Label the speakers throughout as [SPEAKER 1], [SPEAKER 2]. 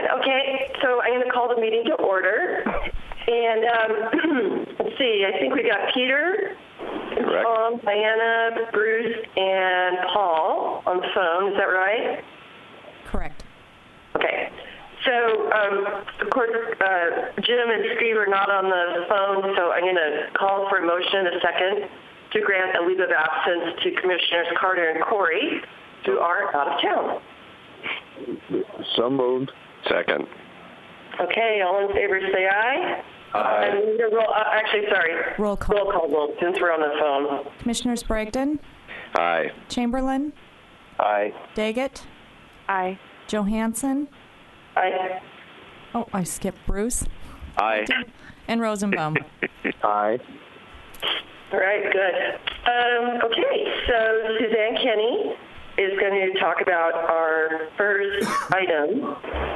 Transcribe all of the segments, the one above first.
[SPEAKER 1] Okay, so I'm going to call the meeting to order. And let's see, I think we got Peter,
[SPEAKER 2] Correct.
[SPEAKER 1] Tom, Diana, Bruce, and Paul on the phone. Is that right?
[SPEAKER 3] Correct.
[SPEAKER 1] Okay. So, of course, Jim and Steve are not on the phone, so I'm going to call for a motion in a second to grant a leave of absence to Commissioners Carter and Corey, who are out of town.
[SPEAKER 2] So moved. Second.
[SPEAKER 1] Okay, all in favor say aye.
[SPEAKER 2] Aye.
[SPEAKER 1] And
[SPEAKER 3] Roll call.
[SPEAKER 1] Roll call vote, since we're on the phone.
[SPEAKER 3] Commissioners Bragdon,
[SPEAKER 2] Aye.
[SPEAKER 3] Chamberlain,
[SPEAKER 2] Aye.
[SPEAKER 3] Daggett,
[SPEAKER 4] Aye.
[SPEAKER 3] Johansson.
[SPEAKER 1] Aye.
[SPEAKER 3] Oh, I skipped Bruce.
[SPEAKER 2] Aye.
[SPEAKER 3] And Rosenbaum.
[SPEAKER 2] Aye.
[SPEAKER 1] All right, good. Okay, so Suzanne Kenny is going to talk about our first item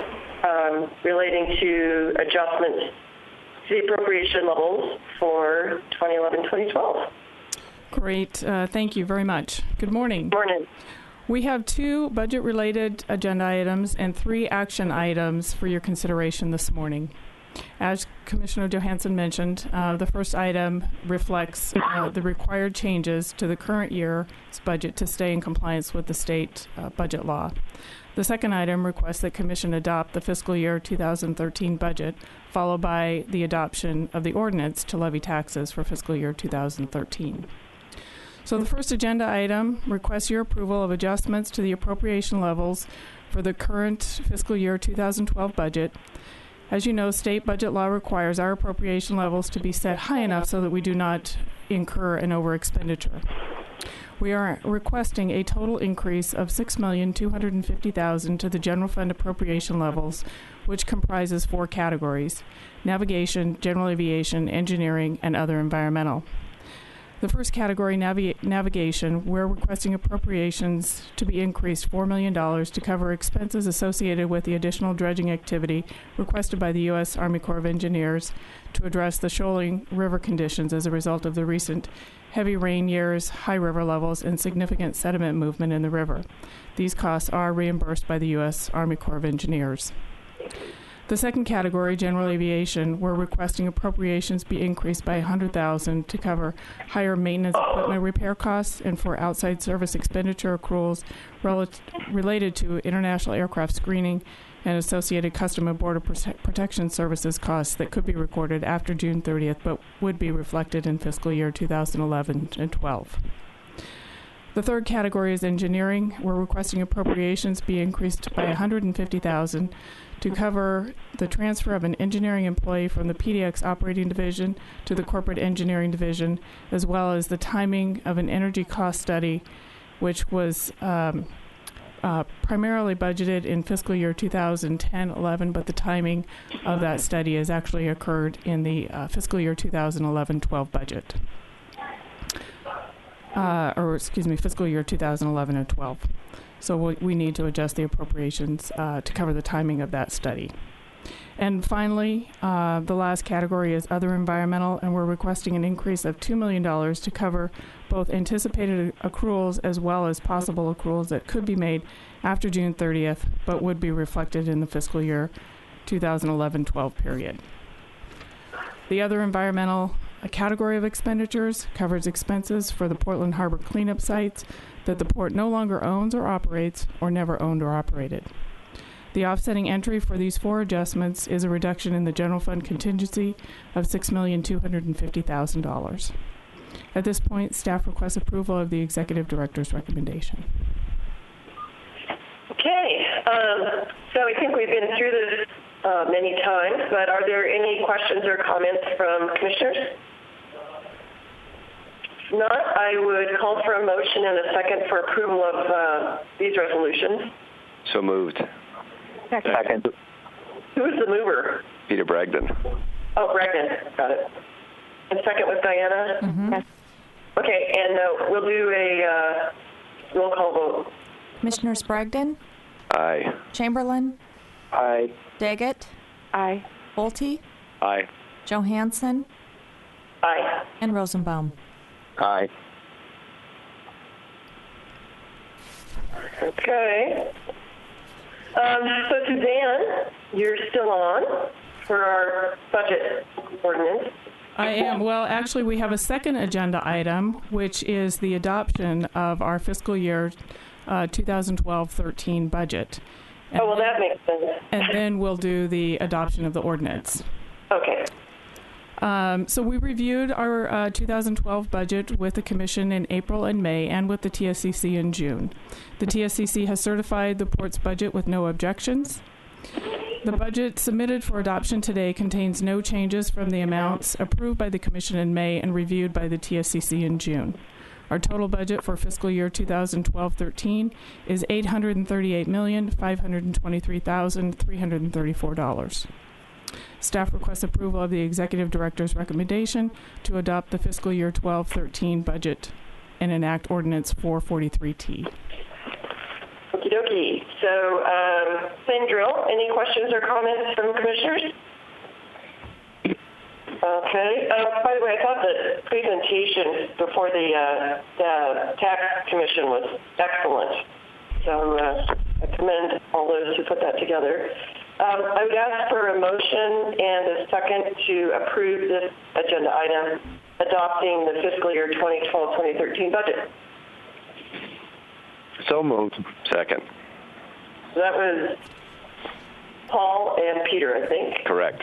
[SPEAKER 1] relating to adjustments to the appropriation levels for 2011-2012.
[SPEAKER 5] Great. Thank you very much. Good morning.
[SPEAKER 1] Morning.
[SPEAKER 5] We have 2 budget-related agenda items and 3 action items for your consideration this morning. As Commissioner Johansson mentioned, the first item reflects the required changes to the current year's budget to stay in compliance with the state budget law. The second item requests that Commission adopt the fiscal year 2013 budget, followed by the adoption of the ordinance to levy taxes for fiscal year 2013. So the first agenda item requests your approval of adjustments to the appropriation levels for the current fiscal year 2012 budget. As you know, state budget law requires our appropriation levels to be set high enough so that we do not incur an overexpenditure. We are requesting a total increase of $6,250,000 to the general fund appropriation levels, which comprises 4 categories: navigation, general aviation, engineering, and other environmental. The first category, navigation, we're requesting appropriations to be increased $4 million to cover expenses associated with the additional dredging activity requested by the U.S. Army Corps of Engineers to address the shoaling river conditions as a result of the recent heavy rain years, high river levels, and significant sediment movement in the river. These costs are reimbursed by the U.S. Army Corps of Engineers. The second category, general aviation, we're requesting appropriations be increased by $100,000 to cover higher maintenance equipment repair costs and for outside service expenditure accruals related to international aircraft screening and associated Customs and Border Protection Services costs that could be recorded after June 30th but would be reflected in fiscal year 2011 and 12. The third category is engineering. We're requesting appropriations be increased by $150,000 to cover the transfer of an engineering employee from the PDX operating division to the corporate engineering division, as well as the timing of an energy cost study, which was primarily budgeted in fiscal year 2010-11, but the timing of that study has actually occurred in the fiscal year 2011-12 budget. Fiscal year 2011 and 12. So we need to adjust the appropriations to cover the timing of that study. And finally, the last category is other environmental, and we're requesting an increase of $2 million to cover both anticipated accruals as well as possible accruals that could be made after June 30th, but would be reflected in the fiscal year 2011-12 period. The other environmental category of expenditures covers expenses for the Portland Harbor cleanup sites that the port no longer owns or operates or never owned or operated. The offsetting entry for these 4 adjustments is a reduction in the general fund contingency of $6,250,000. At this point, staff requests approval of the executive director's recommendation.
[SPEAKER 1] Okay, so I think we've been through this many times, but are there any questions or comments from commissioners? If not, I would call for a motion and a second for approval of these resolutions.
[SPEAKER 2] So moved.
[SPEAKER 4] Second.
[SPEAKER 1] Who is the mover?
[SPEAKER 2] Peter Bragdon.
[SPEAKER 1] Oh, Bragdon. Got it. And second was Diana?
[SPEAKER 3] Mm-hmm.
[SPEAKER 4] Yes.
[SPEAKER 1] Okay, and we'll do a roll call vote.
[SPEAKER 3] Commissioners Bragdon,
[SPEAKER 2] Aye.
[SPEAKER 3] Chamberlain,
[SPEAKER 2] Aye.
[SPEAKER 3] Daggett,
[SPEAKER 4] Aye.
[SPEAKER 3] Bolte,
[SPEAKER 2] Aye.
[SPEAKER 3] Johansson,
[SPEAKER 1] Aye.
[SPEAKER 3] and Rosenbaum.
[SPEAKER 2] Aye.
[SPEAKER 1] Okay. So Suzanne, you're still on for our budget ordinance.
[SPEAKER 5] I am. Well, actually, we have a second agenda item, which is the adoption of our fiscal year 2012-13 budget. And
[SPEAKER 1] Oh, well, that makes sense.
[SPEAKER 5] and then we'll do the adoption of the ordinance.
[SPEAKER 1] Okay.
[SPEAKER 5] So we reviewed our 2012 budget with the Commission in April and May and with the TSCC in June. The TSCC has certified the Port's budget with no objections. The budget submitted for adoption today contains no changes from the amounts approved by the Commission in May and reviewed by the TSCC in June. Our total budget for fiscal year 2012-13 is $838,523,334. Staff requests approval of the Executive Director's recommendation to adopt the fiscal year 12-13 budget and enact Ordinance 443T.
[SPEAKER 1] Okie dokie. So, same drill. Any questions or comments from commissioners? Okay. By the way, I thought the presentation before the tax commission was excellent. So I commend all those who put that together. I would ask for a motion and a second to approve this agenda item, adopting the fiscal year 2012-2013 budget.
[SPEAKER 2] So moved. Second.
[SPEAKER 1] So that was Paul and Peter, I think.
[SPEAKER 2] Correct.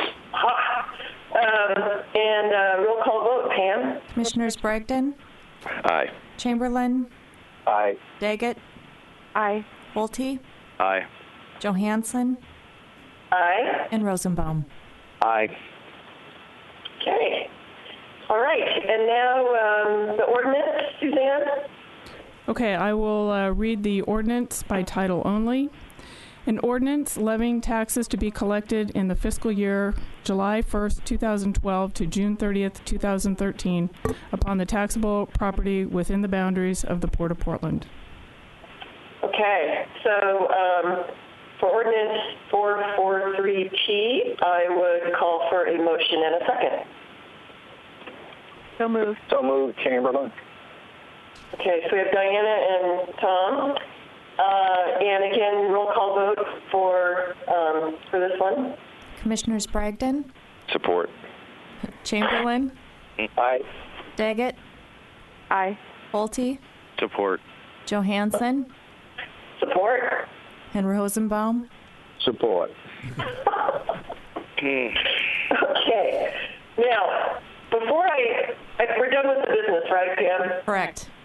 [SPEAKER 1] And roll call vote, Pam?
[SPEAKER 3] Commissioners Bragdon,
[SPEAKER 2] Aye.
[SPEAKER 3] Chamberlain,
[SPEAKER 2] Aye.
[SPEAKER 3] Daggett,
[SPEAKER 4] Aye.
[SPEAKER 3] Pulte,
[SPEAKER 2] Aye.
[SPEAKER 3] Johansson,
[SPEAKER 1] Aye.
[SPEAKER 3] and Rosenbaum.
[SPEAKER 2] Aye.
[SPEAKER 1] Okay. All right. And now the ordinance, Suzanne?
[SPEAKER 5] Okay, I will read the ordinance by title only. An ordinance levying taxes to be collected in the fiscal year July 1st, 2012 to June 30th, 2013 upon the taxable property within the boundaries of the Port of Portland.
[SPEAKER 1] Okay. So for ordinance 443T, I would call for a motion and a second.
[SPEAKER 4] So moved.
[SPEAKER 2] So moved. Chamberlain.
[SPEAKER 1] Okay, so we have Diana and Tom. And again, roll call vote for this one.
[SPEAKER 3] Commissioners Bragdon,
[SPEAKER 2] Support.
[SPEAKER 3] Chamberlain,
[SPEAKER 2] Aye.
[SPEAKER 3] Daggett,
[SPEAKER 4] Aye.
[SPEAKER 3] Pulte,
[SPEAKER 2] Support.
[SPEAKER 3] Johansson,
[SPEAKER 1] Support.
[SPEAKER 3] and Rosenbaum.
[SPEAKER 2] Support.
[SPEAKER 1] Okay. Now, before we're done with the business, right, Pam?
[SPEAKER 3] Correct.